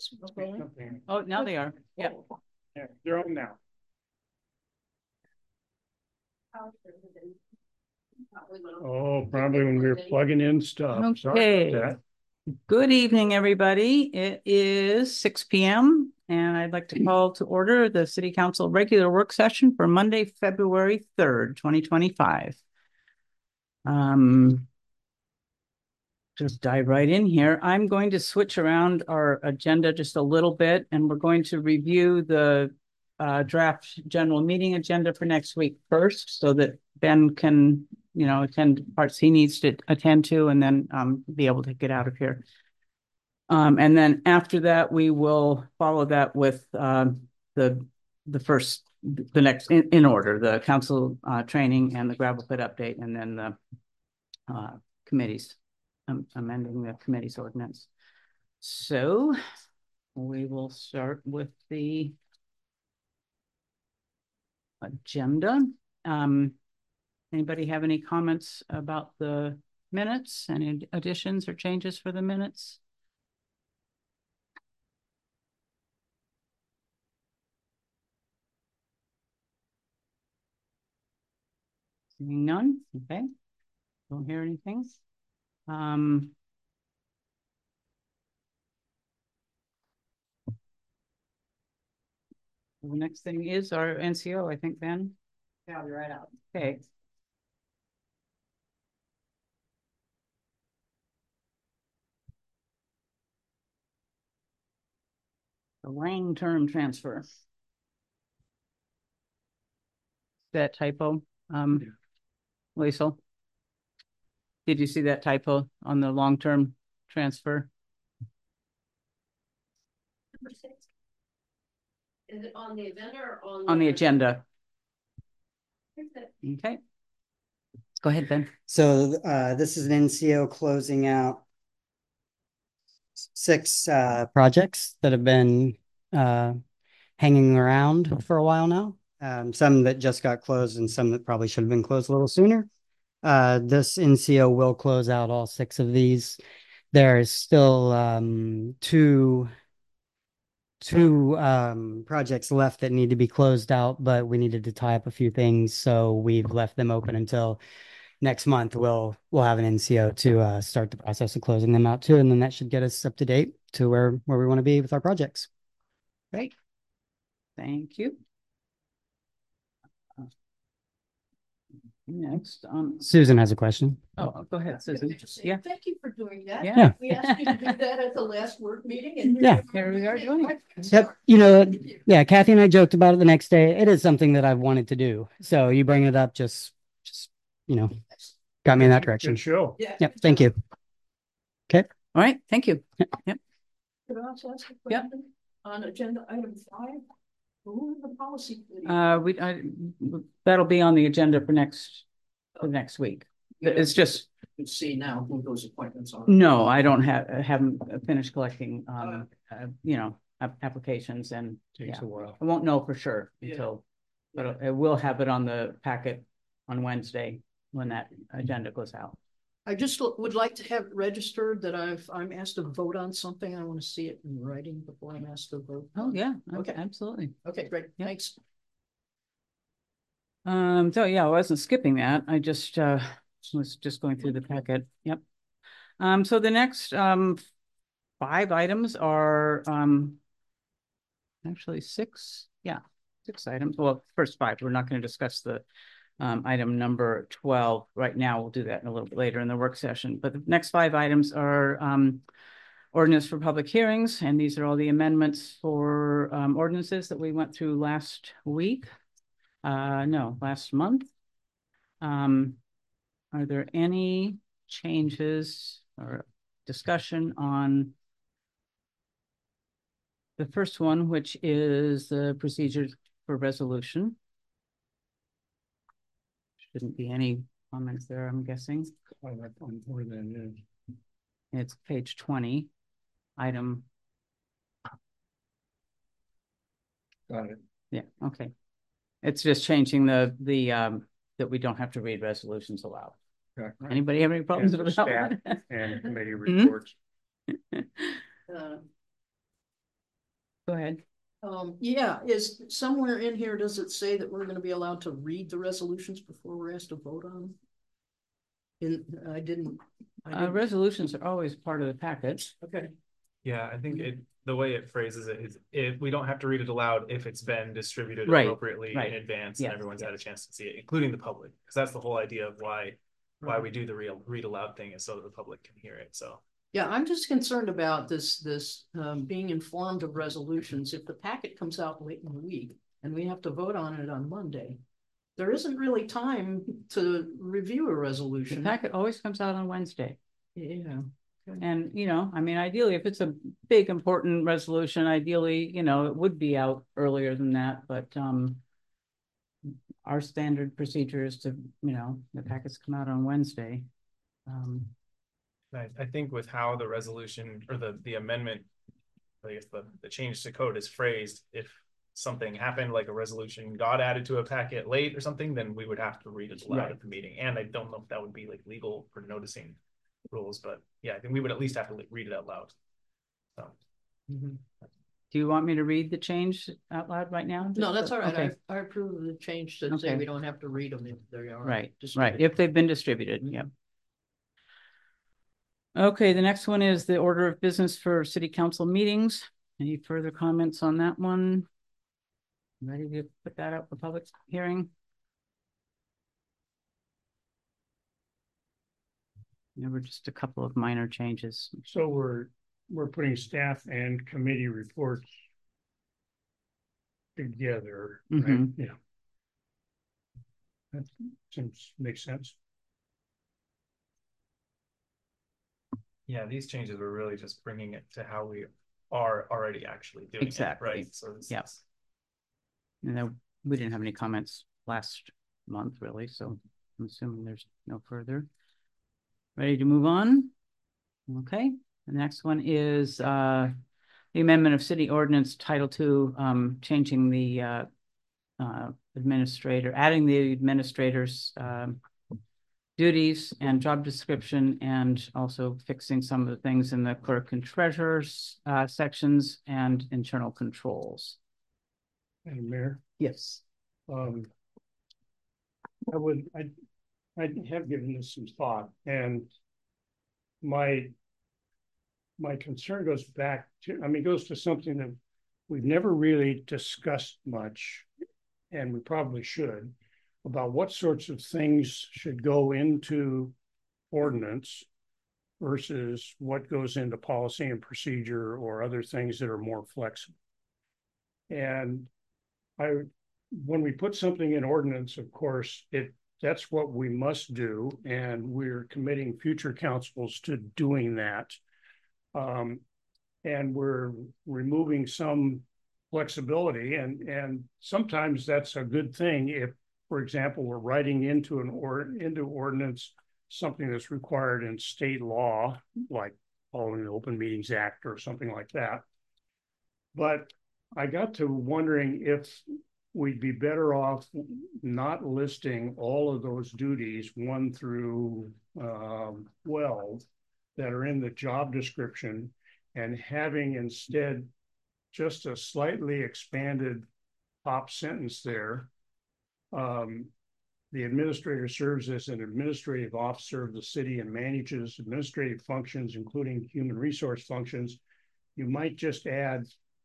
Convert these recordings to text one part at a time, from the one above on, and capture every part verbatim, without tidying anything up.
Okay. Oh, now they are. Yeah. Yeah, they're on now. Oh, probably when we were plugging in stuff. Sorry about Okay. that. Good evening, everybody. It is six P M and I'd like to call to order the City Council regular work session for Monday, February third, twenty twenty-five. Um, just dive right in here. I'm going to switch around our agenda just a little bit, and we're going to review the uh, draft general meeting agenda for next week first, so that Ben can, you know, attend parts he needs to attend to, and then um, be able to get out of here. Um, and then after that, we will follow that with um, the the first, the next in, in order, the council uh, training and the gravel pit update, and then the uh, committees, um, amending the committee's ordinance. So we will start with the agenda. Um, anybody have any comments about the minutes? Any additions or changes for the minutes? Seeing none. Okay. Don't hear anything. Um, the next thing is our N C O, I think, Ben. Yeah, I'll be right out. Okay. The long-term transfer. That typo, um, yeah. Liesl, did you see that typo on the long-term transfer? Number six. Is it on the agenda or on the... On the agenda. Okay. Okay. Go ahead, Ben. So uh, this is an N C O closing out six uh, projects that have been uh, hanging around for a while now. Um, some that just got closed and some that probably should have been closed a little sooner. Uh, this N C O will close out all six of these. There's still um, two two um, projects left that need to be closed out, but we needed to tie up a few things, so we've left them open until next month. We'll we'll have an N C O to uh, start the process of closing them out too, and then that should get us up to date to where where we want to be with our projects. Great, thank you. Next, um, Susan has a question. Oh, go ahead, Susan. Yeah. Thank you for doing that. Yeah. We asked you to do that at the last work meeting, and yeah, here we are doing it. Yep. You know, yeah, Kathy and I joked about it the next day. It is something that I've wanted to do. So you bringing it up just, just you know, got me in that direction. Good show. Yeah. Yep. Thank you. Okay. All right. Thank you. Yep. Could I also ask a Yep. question on agenda item five? Who is the policy committee? Uh, we I, that'll be on the agenda for next for next week. It's just You see now who those appointments are. no, I don't have haven't finished collecting um uh, you know applications, and Takes yeah, a while. I won't know for sure Yeah. until, but I will have it on the packet on Wednesday when that agenda goes out. I just would like to have it registered that I've I'm asked to vote on something. I want to see it in writing before I'm asked to vote. Oh yeah, Okay. absolutely. Okay, great. Yep. Thanks. Um, so yeah, I wasn't skipping that. I just uh was just going through the packet. Yep. Um, so the next um five items are um actually six, yeah, six items. Well, first five. We're not going to discuss the um item number twelve right now. We'll do that in a little bit later in the work session. But the next five items are um ordinance for public hearings, and these are all the amendments for um ordinances that we went through last week. Uh, no, last month. Um, are there any changes or discussion on the first one, which is the procedures for resolution? Shouldn't be any comments there, I'm guessing. More than is. It's page twenty, item. Got it. Yeah, okay. It's just changing the the um that we don't have to read resolutions aloud. Okay. Anybody have any problems And with staff that? and committee reports. Uh, Go ahead. Um, yeah, is somewhere in here, does it say that we're gonna be allowed to read the resolutions before we're asked to vote on them? In, I didn't. I Uh, didn't- resolutions are always part of the package. Okay, Yeah, I think it, the way it phrases it is if we don't have to read it aloud if it's been distributed Right, appropriately right. in advance Yes, and everyone's had a yes. chance to see it, including the public. Because that's the whole idea of why, why we do the real read aloud thing is so that the public can hear it. So yeah, I'm just concerned about this, this, um, being informed of resolutions. If the packet comes out late in the week and we have to vote on it on Monday, there isn't really time to review a The resolution. packet always comes out on Wednesday. Yeah. And, you know, I mean, ideally, if it's a big, important resolution, ideally, you know, it would be out earlier than that, but, um, our standard procedure is to, you know, the packets come out on Wednesday. Um, I, I think with how the resolution or the, the amendment, I guess the, the change to code is phrased, if something happened, like a resolution got added to a packet late or something, then we would have to read it aloud Right. at the meeting. And I don't know if that would be like legal for noticing rules, but yeah, I think we would at least have to like, read it out loud. So. Mm-hmm. do you want me to read the change out loud right now? No, that's all right. Okay. I, I approve of the change to say Okay. we don't have to read them if they are. Right, right, distributed. if they've been distributed, yeah. Okay, the next one is the order of business for city council meetings. Any further comments on that one? Ready to put that up for public hearing? There were just a couple of minor changes. So we're, we're putting staff and committee reports together, right? Mhm. Yeah. That seems, makes sense. Yeah, these changes were really just bringing it to how we are already actually doing Exactly. it, right? So this Yeah. is- And then we didn't have any comments last month, really, so I'm assuming there's no further. Ready to move on? Okay, the next one is uh, the amendment of city ordinance title two, um, changing the uh, uh, administrator, adding the administrator's um, duties and job description, and also fixing some of the things in the clerk and treasurer's uh, sections and internal controls. Madam Mayor, Yes. um, I would, I, I have given this some thought, and my, my concern goes back to, I mean, goes to something that we've never really discussed much, and we probably should, about what sorts of things should go into ordinance versus what goes into policy and procedure or other things that are more flexible. And I, when we put something in ordinance, of course, it, that's what we must do. And we're committing future councils to doing that. Um, and we're removing some flexibility, and, and sometimes that's a good thing. If, for example, we're writing into an or into ordinance, something that's required in state law, like following the Open Meetings Act or something like that. But I got to wondering if we'd be better off not listing all of those duties, one through um, twelve, that are in the job description, and having instead just a slightly expanded top sentence there. Um, the administrator serves as an administrative officer of the city and manages administrative functions, including human resource functions. You might just add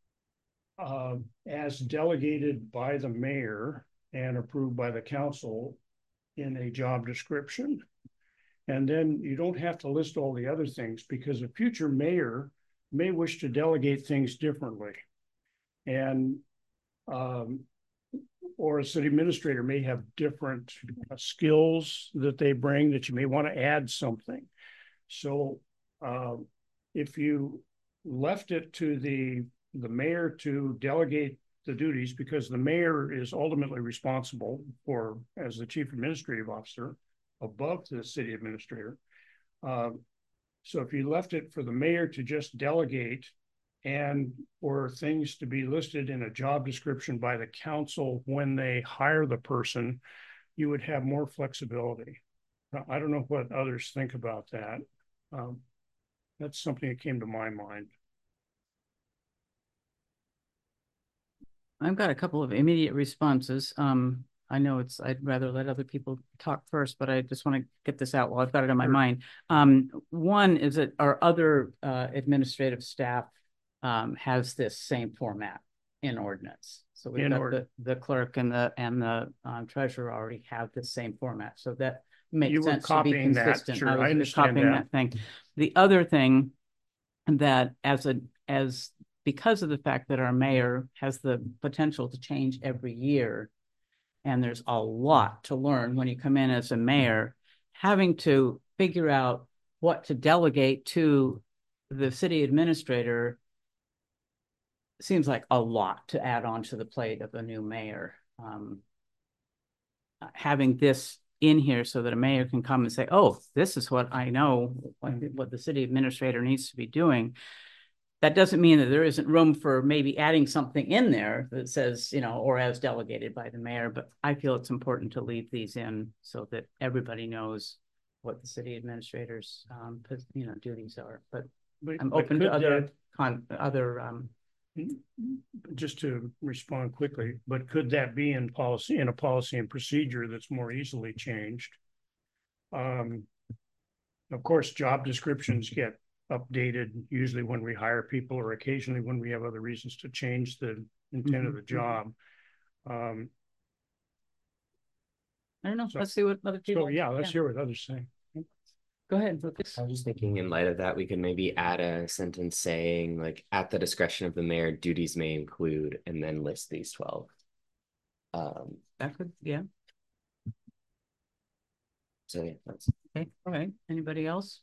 uh, as delegated by the mayor and approved by the council in a job description. And then you don't have to list all the other things, because a future mayor may wish to delegate things differently. And um, or a city administrator may have different uh, skills that they bring that you may want to add something. So uh, if you left it to the, the mayor to delegate the duties, because the mayor is ultimately responsible for, as the chief administrative officer, above the city administrator. Uh, so if you left it for the mayor to just delegate, and for things to be listed in a job description by the council when they hire the person, you would have more flexibility. I don't know what others think about that. Um, that's something that came to my mind. I've got a couple of immediate responses. Um, I know it's, I'd rather let other people talk first, but I just want to get this out while I've got it on my Sure. mind. Um, one is that our other uh, administrative staff um, has this same format in ordinance. So we've In got ord- the, the clerk and the and the um, treasurer already have the same format. So that makes You were sense to be copying that, consistent. sure, I was understand copying that. that thing. The other thing that as a as because of the fact that our mayor has the potential to change every year, and there's a lot to learn when you come in as a mayor, having to figure out what to delegate to the city administrator seems like a lot to add on to the plate of a new mayor. Um, having this in here so that a mayor can come and say, oh, this is what I know, what, what the city administrator needs to be doing. That doesn't mean that there isn't room for maybe adding something in there that says, you know, or as delegated by the mayor, but I feel it's important to leave these in so that everybody knows what the city administrators, um, you know, duties are. But But- I'm but open could to other that- con, other, um, Just to respond quickly, but could that be in policy, in a policy and procedure that's more easily changed? Um, of course, job descriptions get updated usually when we hire people or occasionally when we have other reasons to change the intent of the Mhm. job. Um, I don't know. So- Let's see what other people. so yeah, let's hear what others say. Go ahead, Lucas. I was just thinking in light of that, we could maybe add a sentence saying like, at the discretion of the mayor, duties may include, and then list these twelve. Um, That could, yeah. so yeah, that's. Okay, all right. Anybody else?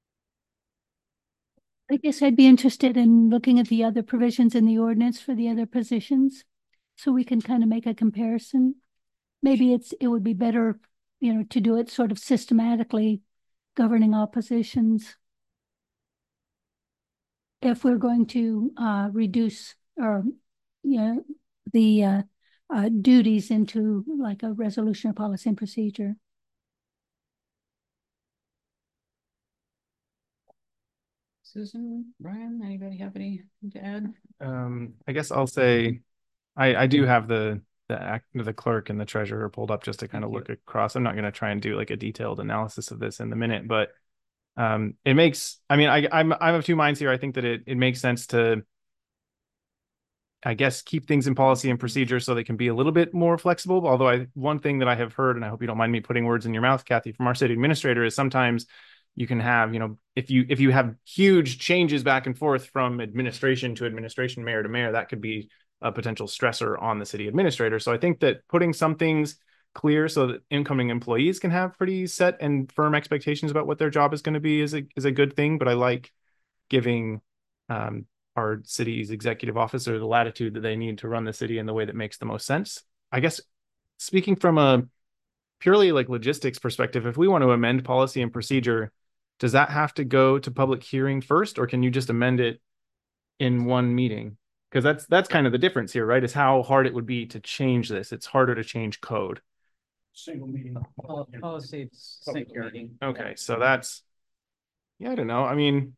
I guess I'd be interested in looking at the other provisions in the ordinance for the other positions, so we can kind of make a comparison. Maybe it's, it would be better, you know, to do it sort of systematically, governing all positions. If we're going to uh, reduce or, you know, the uh, uh, duties into like a resolution or policy and procedure. Susan, Brian, anybody have anything to add? Um, I guess I'll say, I, I do have the, the act, the clerk and the treasurer pulled up just to kind of Thank look across. I'm not going to try and do like a detailed analysis of this in the minute, but um, it makes, I mean, I, I'm, I'm of two minds here. I think that it, it makes sense to, I guess, keep things in policy and procedure so they can be a little bit more flexible. Although I, one thing that I have heard, and I hope you don't mind me putting words in your mouth, Kathy, from our city administrator, is sometimes you can have, you know, if you if you have huge changes back and forth from administration to administration, mayor to mayor, that could be a potential stressor on the city administrator. So I think that putting some things clear so that incoming employees can have pretty set and firm expectations about what their job is going to be is a is a good thing. But I like giving um, our city's executive officer the latitude that they need to run the city in the way that makes the most sense. I guess speaking from a purely like logistics perspective, if we want to amend policy and procedure, does that have to go to public hearing first, or can you just amend it in one meeting? Because that's that's kind of the difference here, right? Is how hard it would be to change this. It's harder to change code. Single meeting. Pol- Policy, it's Public single hearing. meeting. Okay, so that's, yeah, I don't know. I mean,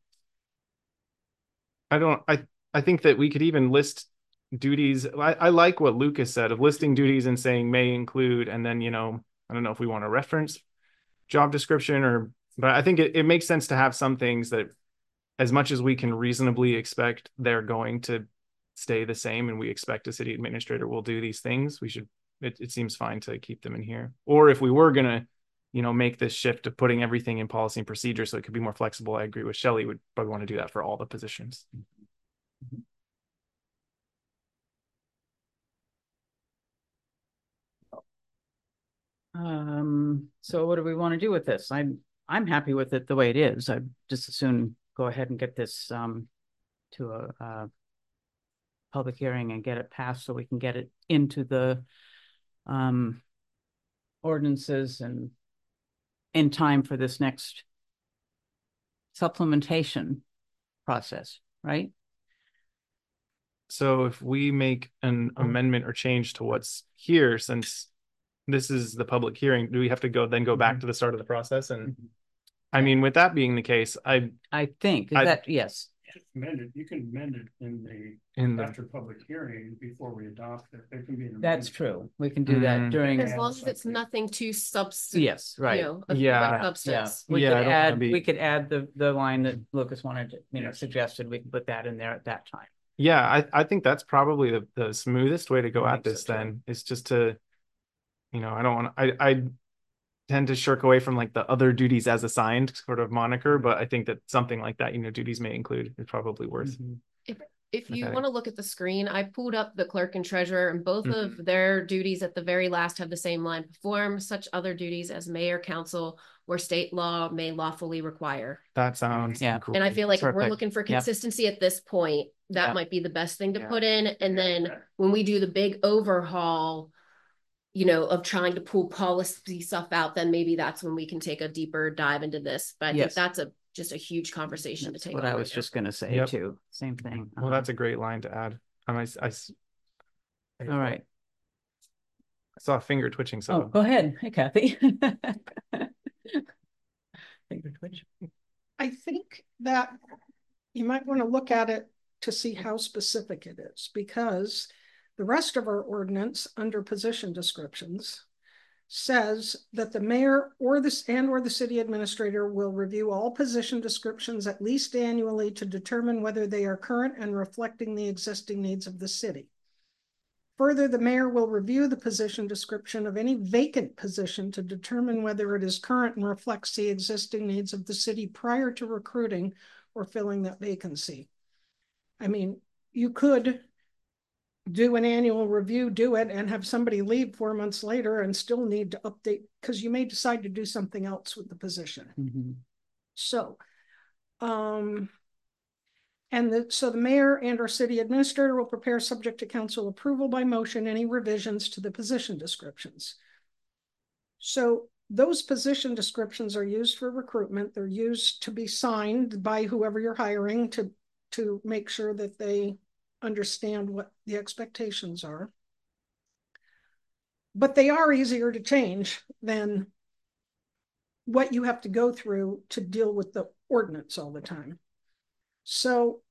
I don't, I, I think that we could even list duties. I, I like what Lucas said of listing duties and saying may include, and then, you know, I don't know if we want to reference job description or, but I think it, it makes sense to have some things that as much as we can reasonably expect they're going to stay the same and we expect a city administrator will do these things, we should, it, it seems fine to keep them in here. Or if we were going to, you know, make this shift of putting everything in policy and procedure so it could be more flexible, I agree with Shelley, would probably want to do that for all the positions. Um, so what do we want to do with this? I'm, I'm happy with it the way it is. I'd just as soon go ahead and get this, um, to a, uh, public hearing and get it passed so we can get it into the, um, ordinances and in time for this next supplementation process, right? So if we make an amendment or change to what's here, since this is the public hearing, do we have to go then go back to the start of the process? And I mean, with that being the case, I I think I- that, yes. amend it, you can amend it in the, In the, after public hearing before we adopt it. There can be an That's amendment. true. We can do that Mm. during. As long as it's something. nothing too substantive. Yes, right. You know, of Yeah. what Yeah, substance. we Yeah, could I don't wanna add, be- we could add the, the line that Lucas wanted, to you know, Yes. suggested, we can put that in there at that time. yeah, I, I think that's probably the, the smoothest way to go I at think so this too. then, is just to, you know, I don't want to, I, I tend to shirk away from like the other duties as assigned sort of moniker, but I think that something like that, you know, duties may include is probably worth. Mhm. If you Okay. want to look at the screen, I pulled up the clerk and treasurer, and both Mhm. of their duties at the very last have the same line: perform such other duties as mayor, council, or state law may lawfully require. That sounds Yeah. cool. And I feel like if we're Perfect. looking for Yep. consistency at this point, that Yep. might be the best thing to Yeah. put in. And then Yeah. when we do the big overhaul, you know, of trying to pull policy stuff out, then maybe that's when we can take a deeper dive into this. But I Yes. think that's a just a huge conversation That's to take. what on I right was now. just gonna say Yep. too. Same thing. Well, Uh-huh. that's a great line to add. I, might- I, s- I All right. I saw a finger twitching, Oh, so go ahead. Hey, Kathy. Finger twitch. I think that you might want to look at it to see how specific it is, because the rest of our ordinance under position descriptions says that the mayor or the and or the city administrator will review all position descriptions at least annually to determine whether they are current and reflecting the existing needs of the city. Further, the mayor will review the position description of any vacant position to determine whether it is current and reflects the existing needs of the city prior to recruiting or filling that vacancy. I mean, you could do an annual review, do it, and have somebody leave four months later and still need to update, because you may decide to do something else with the position. Mhm. So, um, and the, so the mayor and our city administrator will prepare, subject to council approval by motion, any revisions to the position descriptions. So those position descriptions are used for recruitment. They're used to be signed by whoever you're hiring to, to make sure that they understand what the expectations are. But they are easier to change than what you have to go through to deal with the ordinance all the time. So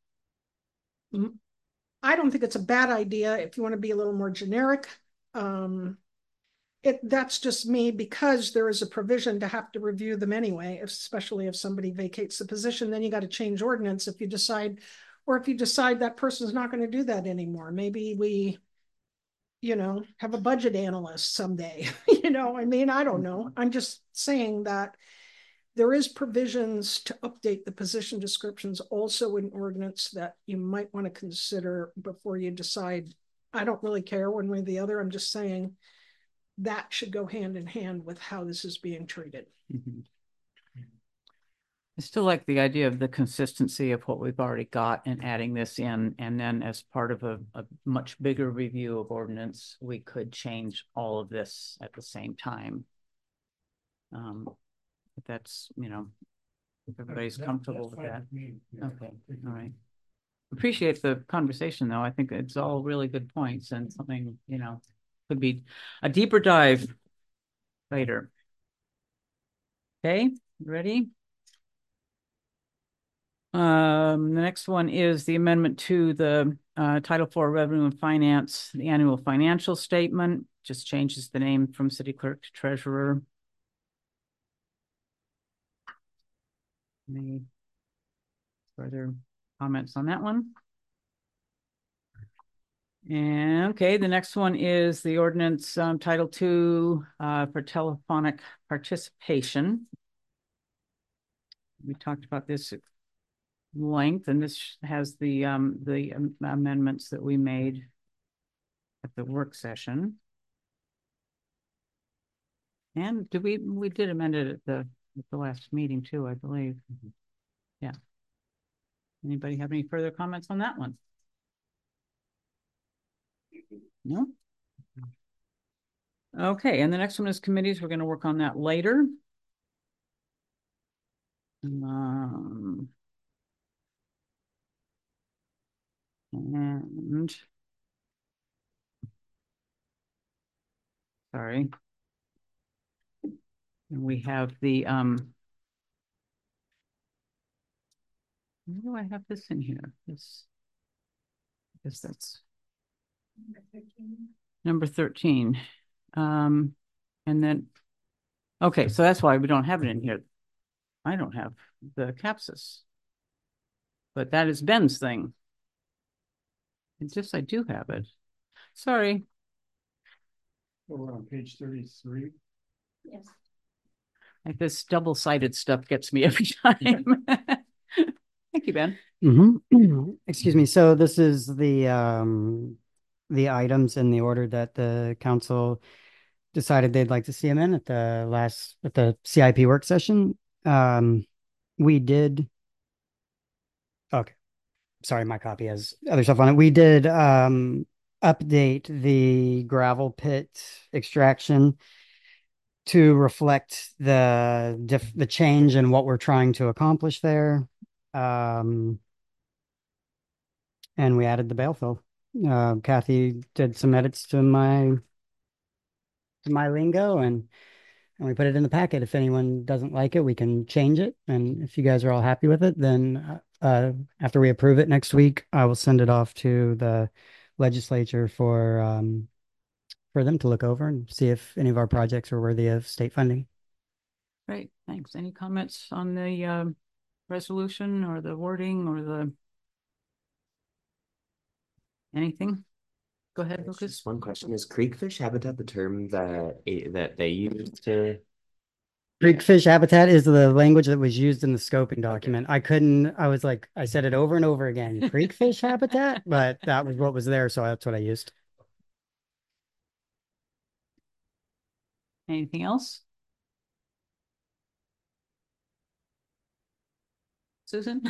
I don't think it's a bad idea if you want to be a little more generic. Um, it that's just me, because there is a provision to have to review them anyway, especially if somebody vacates the position. Then you got to change ordinance if you decide, or if you decide that person's not going to do that anymore. Maybe we, you know, have a budget analyst someday. You know, I mean, I don't know. I'm just saying that there is provisions to update the position descriptions also in ordinance that you might want to consider before you decide. I don't really care one way or the other. I'm just saying that should go hand in hand with how this is being treated. Mhm. I still like the idea of the consistency of what we've already got and adding this in, and then as part of a, a much bigger review of ordinance, we could change all of this at the same time. Um, if that's, you know, if everybody's That- comfortable that's with fine that. with me, yeah. Okay, all right. Appreciate the conversation, though. I think it's all really good points and something, you know, could be a deeper dive later. Okay, ready? Um, the next one is the amendment to the uh, Title four Revenue and Finance, the annual financial statement. Just changes the name from city clerk to treasurer. Any further comments on that one? And okay, the next one is the ordinance um, Title two uh, for telephonic participation. We talked about this at length, and this has the um, the um, amendments that we made at the work session. And do we we did amend it at the at the last meeting too, I believe. Mm-hmm. Yeah. Anybody have any further comments on that one? No? Okay, and the next one is committees. We're going to work on that later. Um, and sorry. And we have the um Why do I have this in here? This, I guess that's number thirteen. Um, and then, okay, so that's why we don't have it in here. I don't have the capsus. But that is Ben's thing. It's just, I do have it. Sorry. We're on page thirty-three. Yes. Like this double-sided stuff gets me every time. Thank you, Ben. Mm-hmm. Excuse me. So this is the um the items in the order that the council decided they'd like to see them in at the last at the C I P work session. Um, we did. Okay, sorry, my copy has other stuff on it. We did um update the gravel pit extraction to reflect the diff the change in what we're trying to accomplish there. Um, and we added the bale fill. Uh, Kathy did some edits to my to my lingo, and and we put it in the packet. If anyone doesn't like it, we can change it. And if you guys are all happy with it, then uh, after we approve it next week, I will send it off to the legislature for um, for them to look over and see if any of our projects are worthy of state funding. Great, thanks. Any comments on the um, resolution or the wording or the anything? Go ahead, It's Lucas. just one question. Is creekfish habitat the term that that they use to Creekfish habitat is the language that was used in the scoping document. I couldn't, I was like, I said it over and over again, creekfish habitat, but that was what was there, so that's what I used. Anything else? Susan?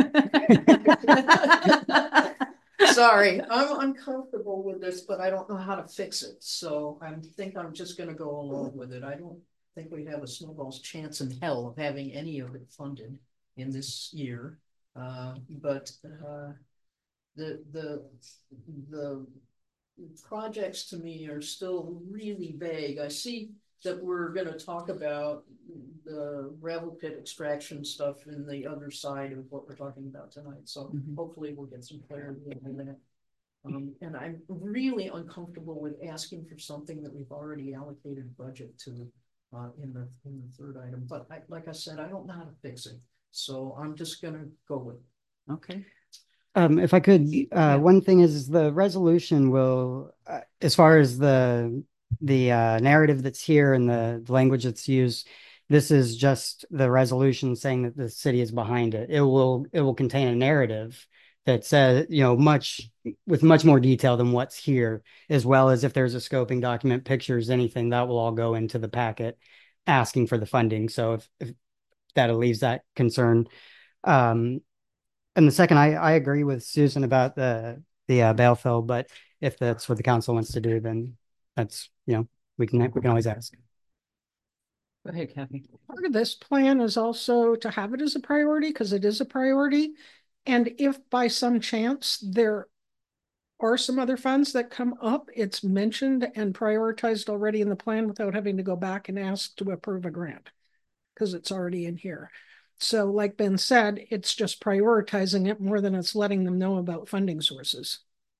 Sorry, I'm uncomfortable with this, but I don't know how to fix it, so I think I'm just gonna go along with it. I don't think we have a snowball's chance in hell of having any of it funded in this year. Uh, but uh, the the the projects to me are still really vague. I see that we're gonna talk about the gravel pit extraction stuff in the other side of what we're talking about tonight. So Mhm. hopefully we'll get some clarity on that. Um, and I'm really uncomfortable with asking for something that we've already allocated budget to uh, in the in the third item. But I, like I said, I don't know how to fix it, so I'm just gonna go with it. Okay. Um, if I could, uh, Yeah. one thing is the resolution will, uh, as far as the the uh, narrative that's here and the, the language that's used, this is just the resolution saying that the city is behind it. It will it will contain a narrative that says, you know, much with much more detail than what's here, as well as if there's a scoping document, pictures, anything that will all go into the packet asking for the funding. So if, if that relieves that concern. Um, and the second, I, I agree with Susan about the the uh, bail fill, but if that's what the council wants to do, then that's, you know, we can we can always ask. Go ahead, Kathy. Part of this plan is also to have it as a priority because it is a priority. And if by some chance there are some other funds that come up, it's mentioned and prioritized already in the plan without having to go back and ask to approve a grant because it's already in here. So like Ben said, it's just prioritizing it more than it's letting them know about funding sources.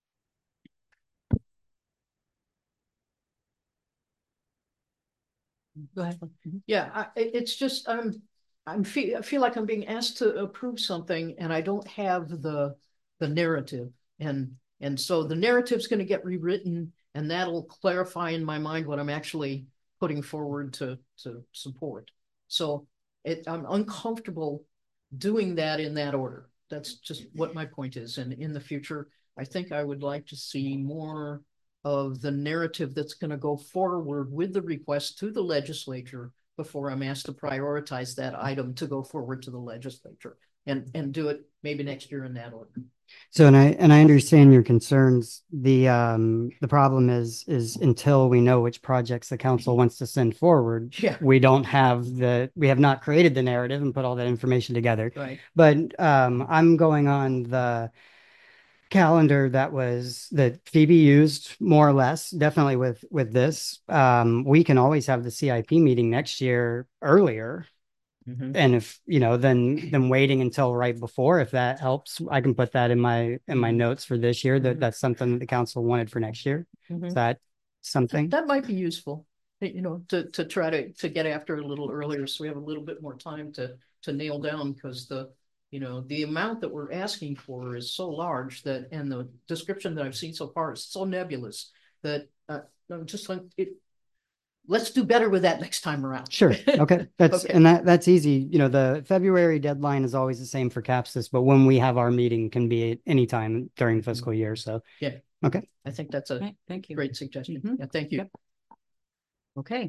Go ahead. Yeah, I, it's just I'm I'm feel I feel like I'm being asked to approve something and I don't have the the narrative, and and so the narrative's going to get rewritten and that'll clarify in my mind what I'm actually putting forward to to support. So it I'm uncomfortable doing that in that order. That's just what my point is. And in the future, I think I would like to see more of the narrative that's going to go forward with the request to the legislature before I'm asked to prioritize that item to go forward to the legislature and, and do it maybe next year in that order. So, and I and I understand your concerns. The um the problem is is until we know which projects the council wants to send forward, Yeah. we don't have the we have not created the narrative and put all that information together. Right. But um I'm going on the calendar that was that Phoebe used more or less, definitely with with this. Um, we can always have the C I P meeting next year earlier Mhm. And if, you know, then, then waiting until right before, if that helps, I can put that in my, in my Mhm. notes for this year, that Mhm. that's something that the council wanted for next year. Mhm. Is that something? That might be useful, you know, to, to try to, to get after it a little earlier, so we have a little bit more time to, to nail down, because the, you know, the amount that we're asking for is so large that, and the description that I've seen so far is so nebulous that, uh, I'm just like, it, let's do better with that next time around. Sure. Okay. That's, Okay. and that, that's easy. You know, the February deadline is always the same for CAPSIS, but when we have our meeting can be at any time during fiscal year. So, Yeah. okay. I think that's a Right, thank you. great suggestion. Mhm. Yeah, thank you. Yep. Okay.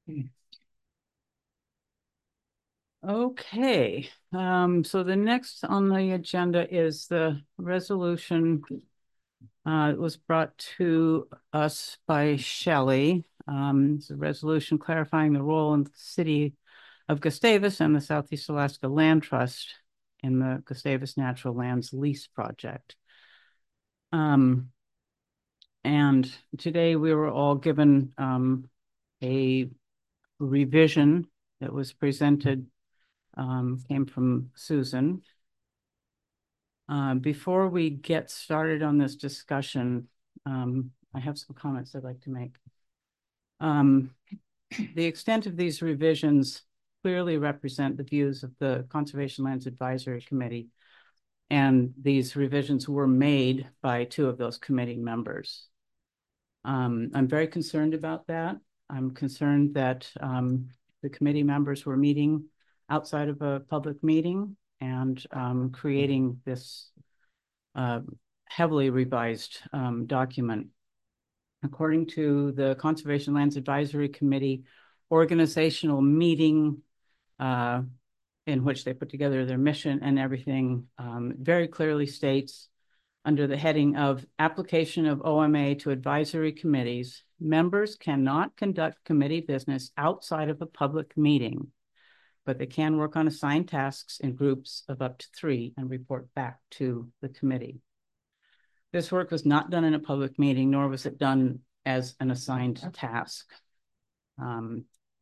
Okay, um, so the next on the agenda is the resolution. Uh, it was brought to us by Shelley. Um, it's a resolution clarifying the role in the city of Gustavus and the Southeast Alaska Land Trust in the Gustavus Natural Lands Lease Project. Um, and today we were all given um, a revision that was presented, um, came from Susan. Uh, before we get started on this discussion, um, I have some comments I'd like to make. Um, the extent of these revisions clearly represent the views of the Conservation Lands Advisory Committee, and these revisions were made by two of those committee members. Um, I'm very concerned about that. I'm concerned that um, the committee members were meeting outside of a public meeting and um, creating this uh, heavily revised um, document. According to the Conservation Lands Advisory Committee organizational meeting, uh, in which they put together their mission and everything, um, very clearly states under the heading of application of O M A to advisory committees, members cannot conduct committee business outside of a public meeting, but they can work on assigned tasks in groups of up to three and report back to the committee. This work was not done in a public meeting, nor was it done as an assigned task. Um,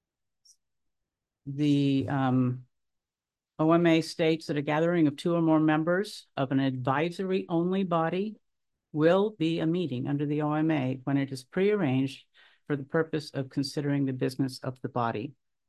the um, O M A states that a gathering of two or more members of an advisory-only body will be a meeting under the O M A when it is prearranged for the purpose of considering the business of the body.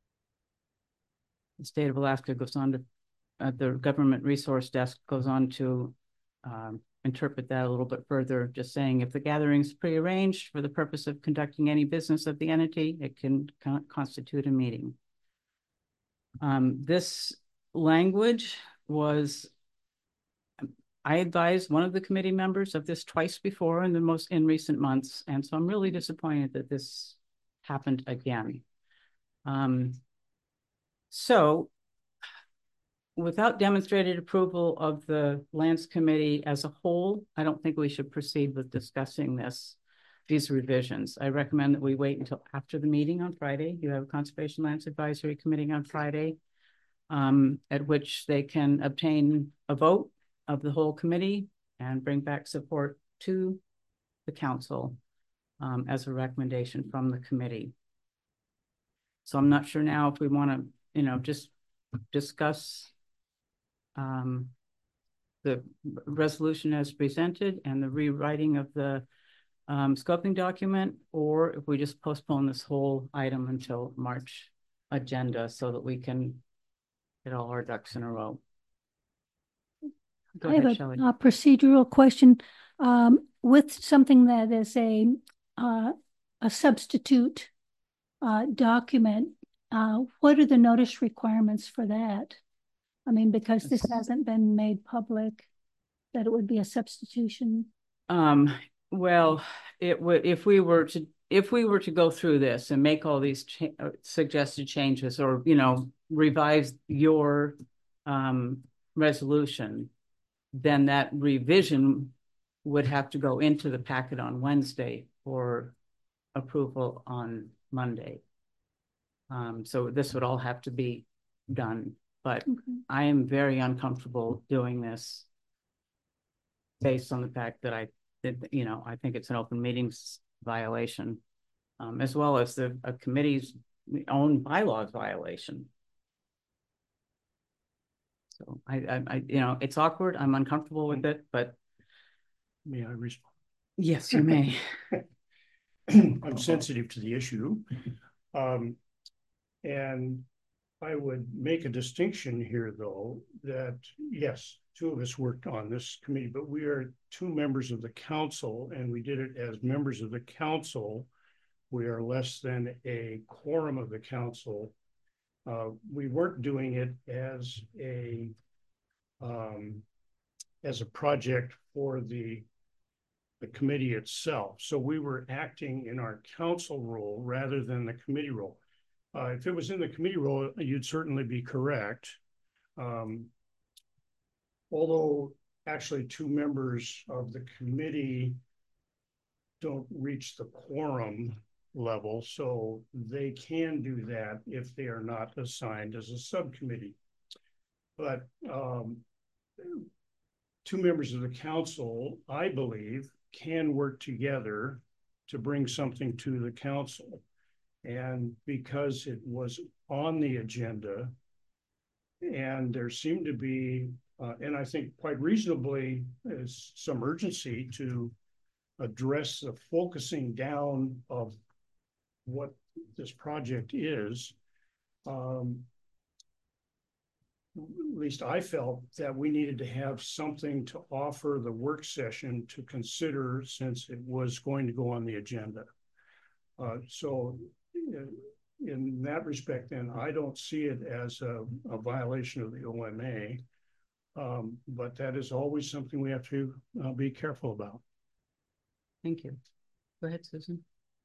The state of Alaska goes on to, uh, the government resource desk goes on to um, interpret that a little bit further, just saying if the gathering is prearranged for the purpose of conducting any business of the entity, it can con constitute a meeting. Um, this language was, I advised one of the committee members of this twice before in the most in recent months, and so I'm really disappointed that this happened again. Um, so without demonstrated approval of the Lands Committee as a whole, I don't think we should proceed with discussing this, these revisions. I recommend that we wait until after the meeting on Friday. You have a Conservation Lands Advisory Committee on Friday, um, at which they can obtain a vote of the whole committee and bring back support to the council um, as a recommendation from the committee. So I'm not sure now if we want to, you know, just discuss um, the resolution as presented and the rewriting of the um, scoping document, or if we just postpone this whole item until March agenda so that we can get all our ducks in a row. Go I ahead, have a, Shelley. a procedural question. Um, with something that is a uh, a substitute uh, document, uh, what are the notice requirements for that? I mean, because this hasn't been made public, that it would be a substitution. Um, well, it would, if we were to, if we were to go through this and make all these cha suggested changes, or, you know, revise your um, resolution, then that revision would have to go into the packet on Wednesday for approval on Monday. Um, so this would all have to be done, but Okay. I am very uncomfortable doing this based on the fact that I, that, you know, I think it's an open meetings violation, um, as well as the a committee's own bylaws violation. So I, I, I, you know, it's awkward. I'm uncomfortable with it, but May I respond? yes, you may. I'm sensitive to the issue. Um, and I would make a distinction here, though, that yes, two of us worked on this committee, but we are two members of the council, and we did it as members of the council. We are less than a quorum of the council. Uh, we weren't doing it as a um, as a project for the the committee itself. So we were acting in our council role rather than the committee role. Uh, if it was in the committee role, you'd certainly be correct. Um, although actually two members of the committee don't reach the quorum level, so they can do that if they are not assigned as a subcommittee. But um, two members of the council, I believe, can work together to bring something to the council. And because it was on the agenda, and there seemed to be, uh, and I think quite reasonably, is some urgency to address the focusing down of what this project is, um, at least I felt that we needed to have something to offer the work session to consider, since it was going to go on the agenda. Uh, so in that respect, then I don't see it as a, a violation of the O M A, um, but that is always something we have to uh, be careful about. Thank you. Go ahead, Susan.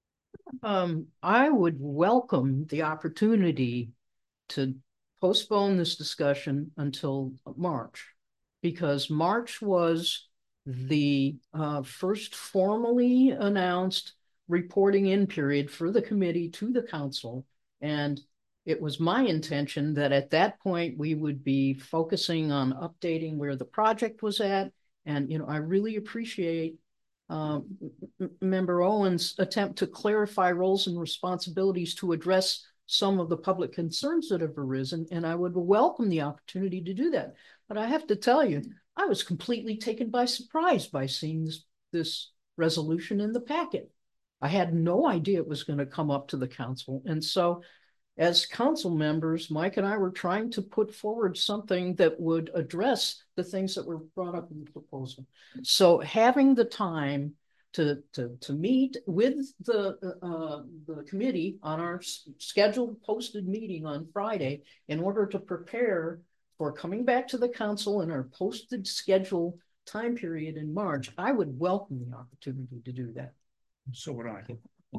Um, I would welcome the opportunity to postpone this discussion until March, because March was the uh, first formally announced reporting in period for the committee to the council. And it was my intention that at that point we would be focusing on updating where the project was at. And, you know, I really appreciate um, Member Owen's attempt to clarify roles and responsibilities to address some of the public concerns that have arisen, and I would welcome the opportunity to do that. But I have to tell you, I was completely taken by surprise by seeing this, this resolution in the packet. I had no idea it was going to come up to the council. And so as council members, Mike and I were trying to put forward something that would address the things that were brought up in the proposal. So having the time to, to, to meet with the, uh, the committee on our scheduled posted meeting on Friday in order to prepare for coming back to the council in our posted schedule time period in March, I would welcome the opportunity to do that. So would I.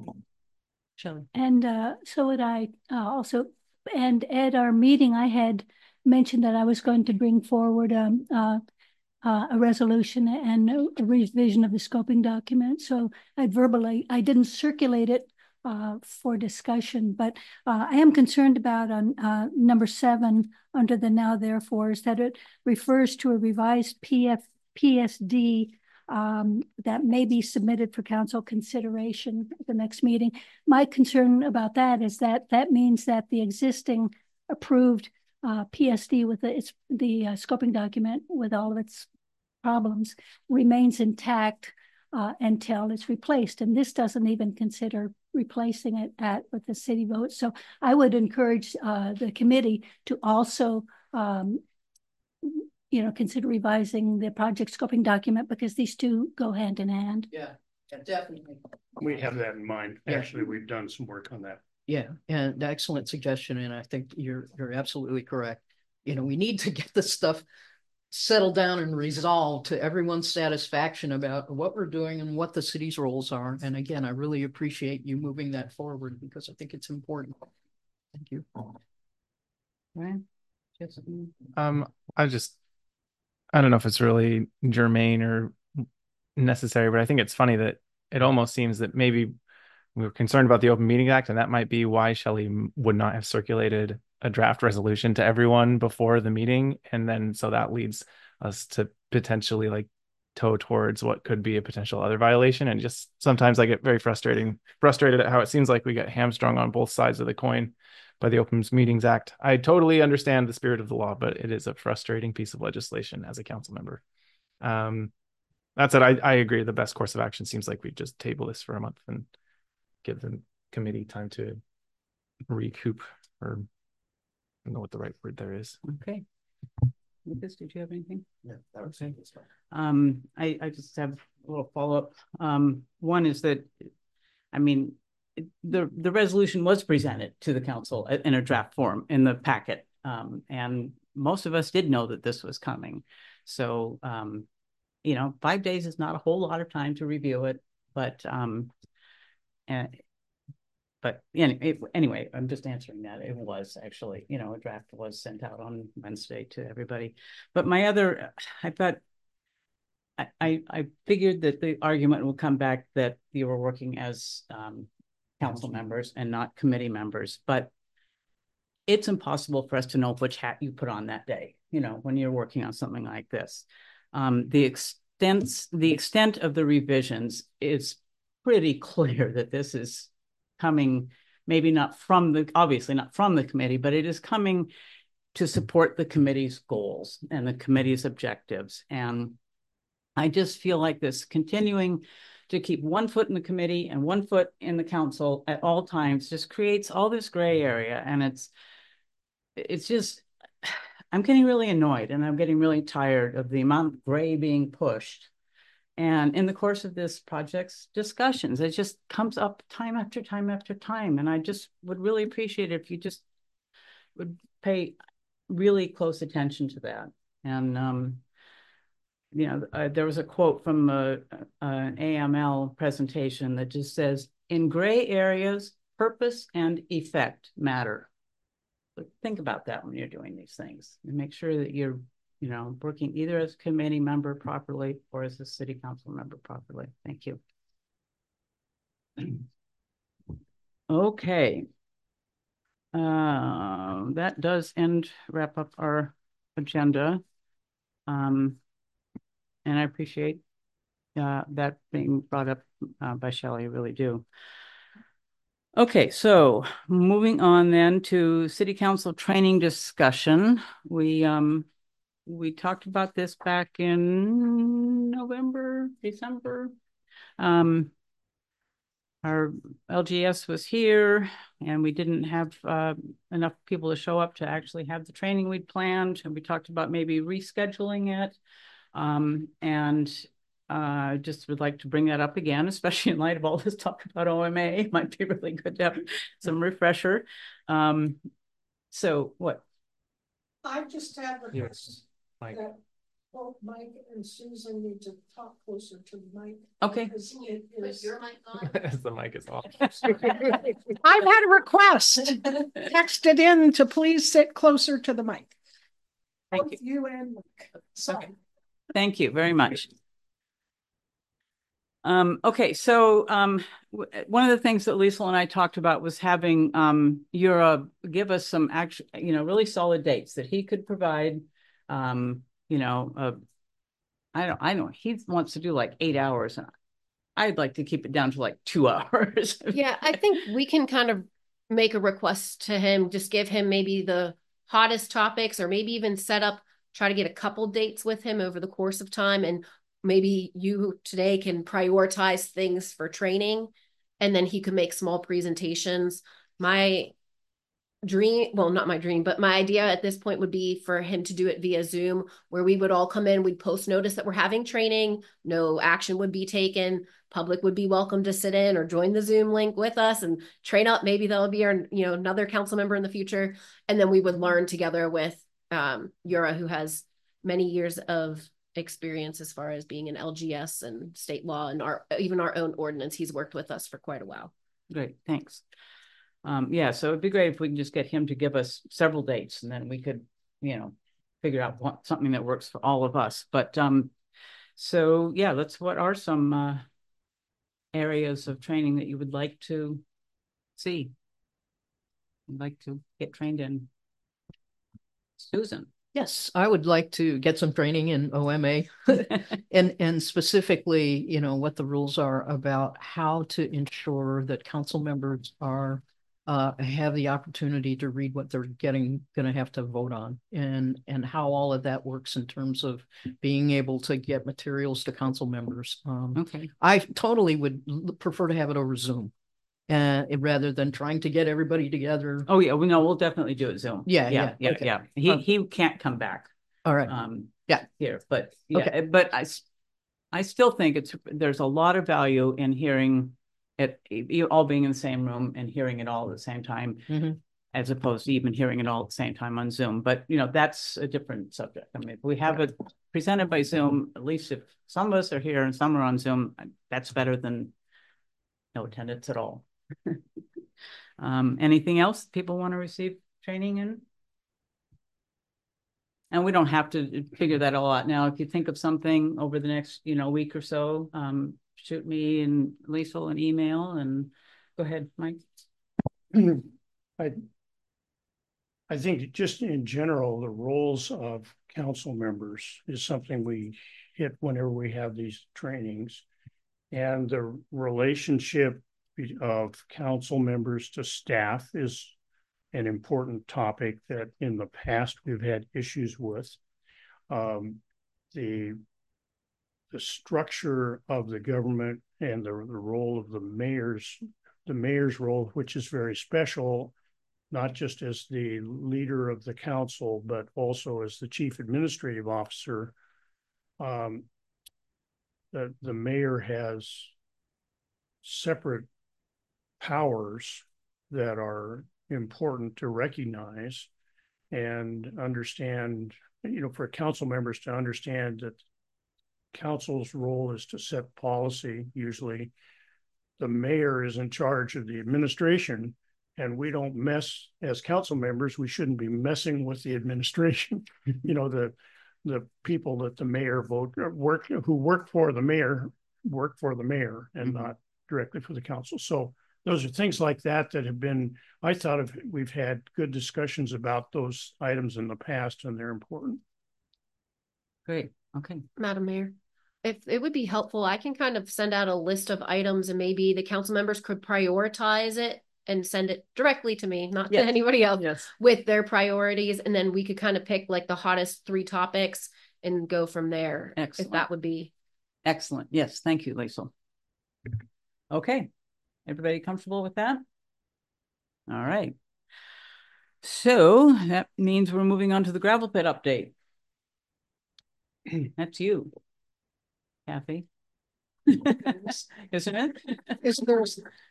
Shelley. And uh, so would I uh, also. And at our meeting, I had mentioned that I was going to bring forward um, uh, uh, a resolution and a revision of the scoping document. So I verbally, I didn't circulate it uh, for discussion, but uh, I am concerned about on uh, number seven under the now therefore is that it refers to a revised P F P S D um, that may be submitted for council consideration at the next meeting. My concern about that is that that means that the existing approved uh, P S D with the, it's the uh, scoping document with all of its problems remains intact uh, until it's replaced. And this doesn't even consider replacing it at with the city vote. So I would encourage uh, the committee to also um, you know, consider revising the project scoping document, because these two go hand in hand. Yeah, yeah, definitely. We have that in mind. Actually, we've done some work on that. Yeah, and excellent suggestion. And I think you're you're absolutely correct. You know, we need to get this stuff settled down and resolved to everyone's satisfaction about what we're doing and what the city's roles are. And again, I really appreciate you moving that forward because I think it's important. Thank you. Ryan? Yes. Um, I just, I don't know if it's really germane or necessary, but I think it's funny that it almost seems that maybe we were concerned about the Open Meeting Act, and that might be why Shelley would not have circulated a draft resolution to everyone before the meeting. And then so that leads us to potentially like toe towards what could be a potential other violation. And just sometimes I get very frustrating, frustrated at how it seems like we get hamstrung on both sides of the coin by the Open Meetings Act. I totally understand the spirit of the law, but it is a frustrating piece of legislation as a council member. Um, that said, I, I agree. The best course of action seems like we just table this for a month and give the committee time to recoup, or I don't know what the right word there is. Okay. Lucas, did you have anything? Yeah, that was Okay. fine. Um, I, I just have a little follow-up. Um, one is that, I mean, it- the, the resolution was presented to the council i- in a draft form in the packet. Um, and most of us did know that this was coming. So, um, you know, five days is not a whole lot of time to review it, but, um, and, but anyway, anyway, I'm just answering that. It was actually, you know, a draft was sent out on Wednesday to everybody. But my other, I thought, I, I, I figured that the argument will come back that you were working as um, council members and not committee members, but it's impossible for us to know which hat you put on that day, you know, when you're working on something like this. Um, the extent, the extent of the revisions is pretty clear that this is coming, maybe not from the, obviously not from the committee, but it is coming to support the committee's goals and the committee's objectives. And I just feel like this continuing to keep one foot in the committee and one foot in the council at all times just creates all this gray area. And it's, it's just, I'm getting really annoyed and I'm getting really tired of the amount of gray being pushed. And in the course of this project's discussions, it just comes up time after time after time. And I just would really appreciate it if you just would pay really close attention to that. And, um, you know, uh, there was a quote from a, an A M L presentation that just says, in gray areas, purpose and effect matter. But think about that when you're doing these things and make sure that you're, you know, working either as a committee member properly or as a city council member properly. Thank you. Okay. Uh, that does end, wrap up our agenda. Um, and I appreciate uh, that being brought up uh, by Shelley, I really do. Okay, so moving on then to city council training discussion. We um we talked about this back in November, December. Um, our L G S was here and we didn't have uh, enough people to show up to actually have the training we'd planned. And we talked about maybe rescheduling it. Um, and I uh, just would like to bring that up again, especially in light of all this talk about O M A. It might be really good to have some refresher. Um, so what? I just have a Yes, Mike. that both Mike and Susan need to talk closer to the mic. Okay. Because it is- Your mic on? As the mic is off. I've had a request texted in to please sit closer to the mic. Thank Both you. you and Mike. So Okay. Thank you very much. Um, okay, so um, one of the things that Lisa and I talked about was having um, Yura give us some actual, you know, really solid dates that he could provide. Um, you know, uh, I don't, I don't. He wants to do like eight hours, and I'd like to keep it down to like two hours. Yeah, I think we can kind of make a request to him, just give him maybe the hottest topics, or maybe even set up, try to get a couple dates with him over the course of time. And maybe you today can prioritize things for training, and then he could make small presentations. My dream, well, not my dream, but my idea at this point would be for him to do it via Zoom, where we would all come in, we'd post notice that we're having training, no action would be taken, public would be welcome to sit in or join the Zoom link with us and train up. Maybe that'll be our, you know, another council member in the future. And then we would learn together with um, Yura, who has many years of experience as far as being an L G S and state law and our, even our own ordinance. He's worked with us for quite a while. Great, thanks. Um, yeah, so it'd be great if we can just get him to give us several dates, and then we could, you know, figure out what, something that works for all of us. But um, so yeah, let's. What are some uh, areas of training that you would like to see? I'd like to get trained in. Susan. Yes, I would like to get some training in O M A and, and specifically, you know, what the rules are about how to ensure that council members are uh, have the opportunity to read what they're getting, gonna have to vote on, and, and how all of that works in terms of being able to get materials to council members. Um, Okay. I totally would l- prefer to have it over Zoom, uh, rather than trying to get everybody together. Oh, yeah, we know, we'll definitely do it Zoom. Yeah, Yeah, yeah, yeah, okay. yeah. He, Um, he can't come back. All right. Um, Yeah. here, but yeah, Okay. but I, s- I still think it's, there's a lot of value in hearing it, you all being in the same room and hearing it all at the same time, Mhm. as opposed to even hearing it all at the same time on Zoom. But, you know, that's a different subject. I mean, if we have it presented by Zoom, at least if some of us are here and some are on Zoom, that's better than no attendance at all. Um, anything else people want to receive training in? And we don't have to figure that all out now. If you think of something over the next, you know, week or so, um, shoot me and Lisa an email and go ahead, Mike. I, I think just in general, the roles of council members is something we hit whenever we have these trainings. And the relationship of council members to staff is an important topic that in the past we've had issues with. Um, the, the structure of the government and the, the role of the mayor's, the mayor's role, which is very special, not just as the leader of the council, but also as the chief administrative officer. Um, the, the mayor has separate powers that are important to recognize and understand, you know, for council members to understand that council's role is to set policy. Usually the mayor is in charge of the administration, and we don't mess, as council members, we shouldn't be messing with the administration. You know, the the people that the mayor vote work who work for the mayor work for the mayor and mm-hmm. not directly for the council. So those are things like that that have been, I thought of, we've had good discussions about those items in the past, and they're important. Great. Okay. Madam Mayor, if it would be helpful, I can kind of send out a list of items and maybe the council members could prioritize it and send it directly to me, not yes. to anybody else, yes. with their priorities. And then we could kind of pick like the hottest three topics and go from there. Excellent. If that would be. Excellent. Yes. Thank you, Lisa. Okay. Everybody comfortable with that? All right. So that means we're moving on to the gravel pit update. That's you, Kathy. Isn't it? Is there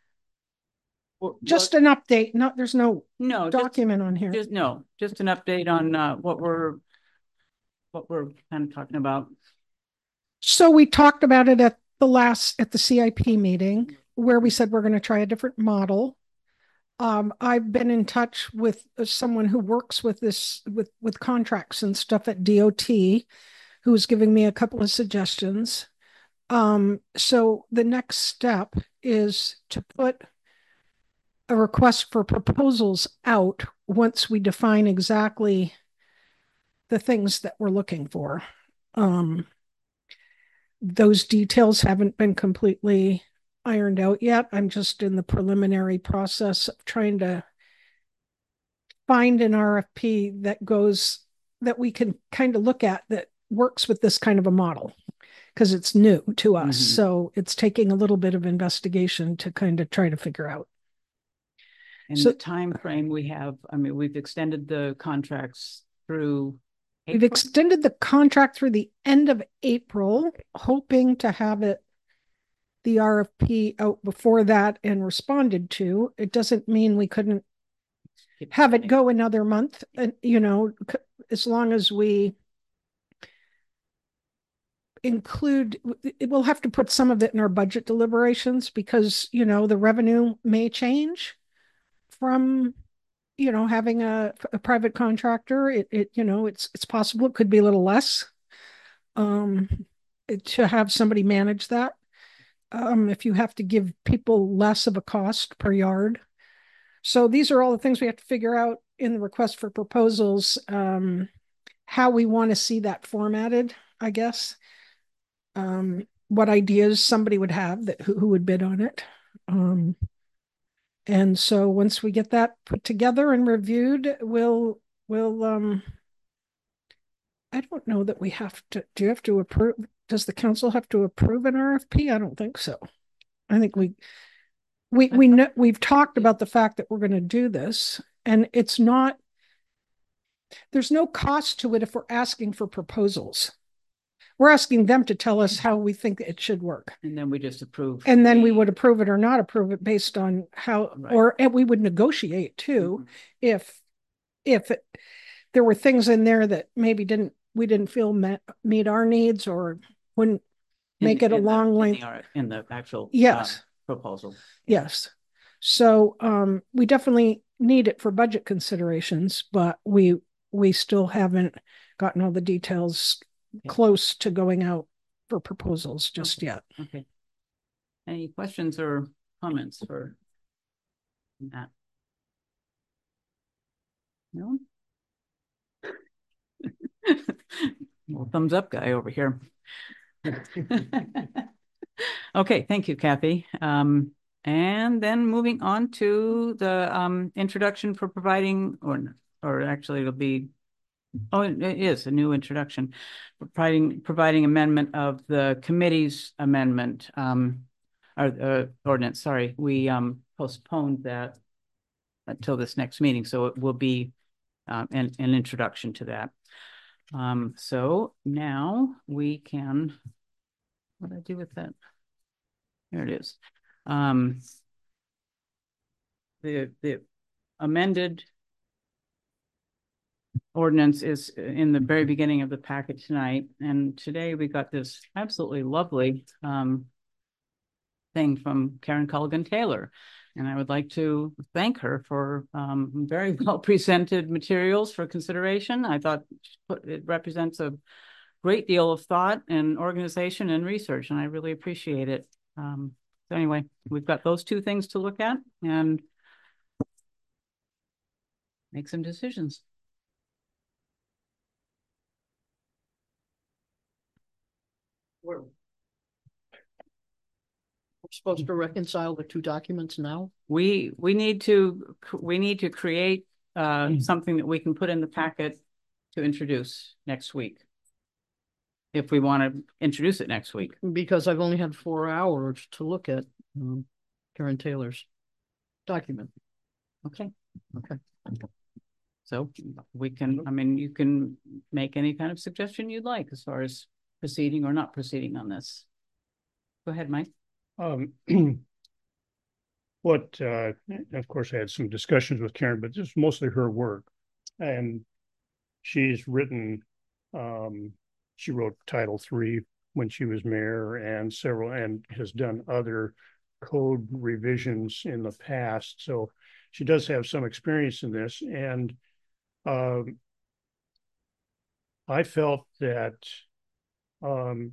just an update? No, there's no no document just, on here. Just no, just an update on uh, what we're what we're kind of talking about. So we talked about it at the last at the C I P meeting, where we said we're going to try a different model. Um, I've been in touch with someone who works with this with with contracts and stuff at D O T, who was giving me a couple of suggestions. Um, so the next step is to put a request for proposals out once we define exactly the things that we're looking for. Um, those details haven't been completely ironed out yet. I'm just in the preliminary process of trying to find an R F P that goes, that we can kind of look at that works with this kind of a model, because it's new to us. Mm-hmm. So it's taking a little bit of investigation to kind of try to figure out. And so, the time frame we have, I mean, we've extended the contracts through April? We've extended the contract through the end of April, hoping to have it, the R F P out before that and responded to. It doesn't mean we couldn't have it go another month, and you know, as long as we include, we'll have to put some of it in our budget deliberations, because you know the revenue may change from, you know, having a, a private contractor. It, it you know it's it's possible it could be a little less, um it, to have somebody manage that. Um, if you have to give people less of a cost per yard. So these are all the things we have to figure out in the request for proposals, um, how we want to see that formatted, I guess. Um, what ideas somebody would have that who, who would bid on it. Um, And so once we get that put together and reviewed, we'll, we'll, um, I don't know that we have to, do you have to approve, does the council have to approve an R F P? I don't think so. I think we, we, we know, we've talked about the fact that we're going to do this, and it's not, there's no cost to it if we're asking for proposals. We're asking them to tell us how we think it should work. And then we just approve. And then we would approve it or not approve it based on how, Right. or and we would negotiate too, Mhm. if, if it, there were things in there that maybe didn't, we didn't feel met, meet our needs or wouldn't In- make it a in the- long in the length. R- In the actual. um, Yes. Proposal. Yes. So um, we definitely need it for budget considerations, but we, we still haven't gotten all the details Yeah. close to going out for proposals just Okay. yet. Okay. Any questions or comments for that? No? Well, thumbs up guy over here. Okay, thank you, Kathy. Um, and then moving on to the um introduction for providing, or or actually it'll be, oh, it it is a new introduction, providing providing amendment of the committee's amendment, um, or uh, ordinance. Sorry, we um postponed that until this next meeting, so it will be um an an introduction to that. Um, so now we can, what do I do with that? There it is. Um, the, the amended ordinance is in the very beginning of the packet tonight. And today we got this absolutely lovely, um, thing from Karen Culligan Taylor. And I would like to thank her for, um, very well presented materials for consideration. I thought it represents a great deal of thought and organization and research, and I really appreciate it. Um, so anyway, we've got those two things to look at and make some decisions. We're we're supposed to reconcile the two documents now? We, we need to, we need to create uh, something that we can put in the packet to introduce next week. If we want to introduce it next week. Because I've only had four hours to look at um, Karen Taylor's document. Okay. Okay. So we can, I mean, you can make any kind of suggestion you'd like as far as proceeding or not proceeding on this. Go ahead, Mike. Um, what, uh, of course, I had some discussions with Karen, but this is mostly her work. And she's written, um, she wrote Title three when she was mayor and several, and has done other code revisions in the past. So she does have some experience in this. And um, I felt that um,